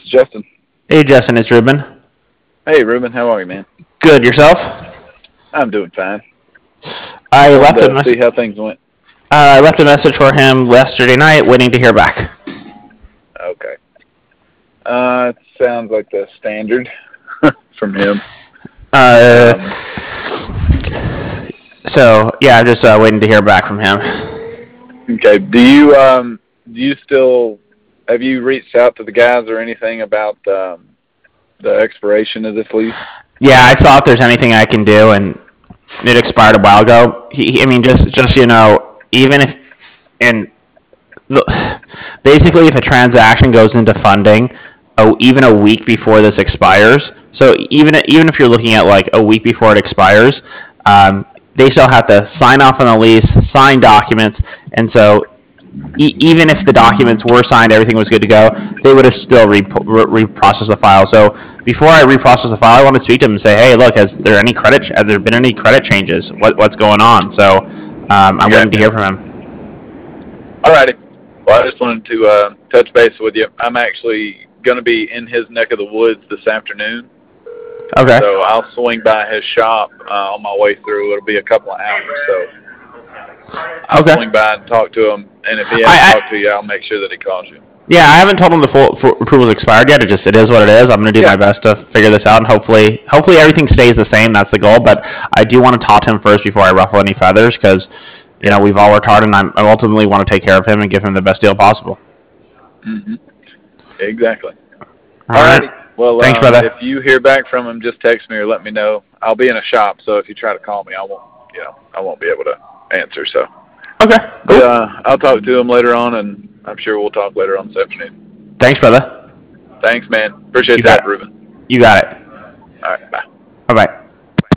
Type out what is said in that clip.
this is Justin. Hey, Justin, it's Ruben. Hey, Ruben, how are you, man? Good, yourself? I'm doing fine. I left a To see how things went. I left a message for him yesterday night, waiting to hear back. Okay. It sounds like the standard from him. So yeah, I'm just waiting to hear back from him. Okay. Do you still have you reached out to the guys or anything about the expiration of this lease? Yeah, I saw if there's anything I can do, and it expired a while ago. I mean, just even if basically if a transaction goes into funding, even a week before this expires. So even if you're looking at like a week before it expires, they still have to sign off on the lease, sign documents, and so even if the documents were signed, everything was good to go, they would have still reprocessed the file. So before I reprocess the file, I want to speak to them and say, hey, look, has there been any credit changes? What's going on? So I'm waiting to hear from him. Alrighty. Well, I just wanted to touch base with you. I'm actually going to be in his neck of the woods this afternoon. Okay. So I'll swing by his shop on my way through. It'll be a couple of hours, so I'll swing by and talk to him. And if he hasn't talked to you, I'll make sure that he calls you. Yeah, I haven't told him the full approval's expired yet. It is what it is. I'm going to do my best to figure this out, and hopefully everything stays the same. That's the goal. But I do want to talk to him first before I ruffle any feathers, because we've all worked hard, and I ultimately want to take care of him and give him the best deal possible. Mm-hmm. Exactly. All right. Well, thanks, brother. If you hear back from him, just text me or let me know. I'll be in a shop, so if you try to call me, I won't be able to answer. So. Okay. Cool. But, I'll talk to him later on, and I'm sure we'll talk later on this afternoon. Thanks, brother. Thanks, man. Appreciate that, Ruben. You got it. All right. Bye. Bye-bye.